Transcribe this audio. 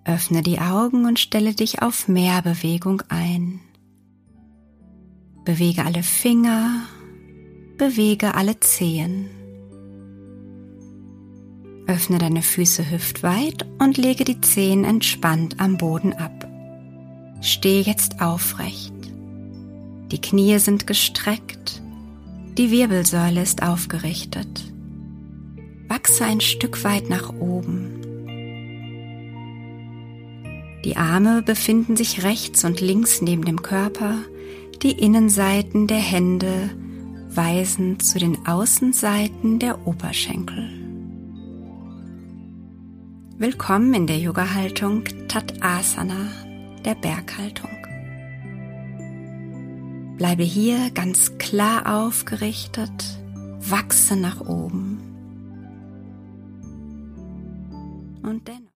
Öffne die Augen und stelle dich auf mehr Bewegung ein. Bewege alle Finger, bewege alle Zehen. Öffne deine Füße hüftweit und lege die Zehen entspannt am Boden ab. Stehe jetzt aufrecht. Die Knie sind gestreckt, die Wirbelsäule ist aufgerichtet. Wachse ein Stück weit nach oben. Die Arme befinden sich rechts und links neben dem Körper, die Innenseiten der Hände weisen zu den Außenseiten der Oberschenkel. Willkommen in der Yoga-Haltung Tadasana, der Berghaltung. Bleibe hier ganz klar aufgerichtet, wachse nach oben. Und dennoch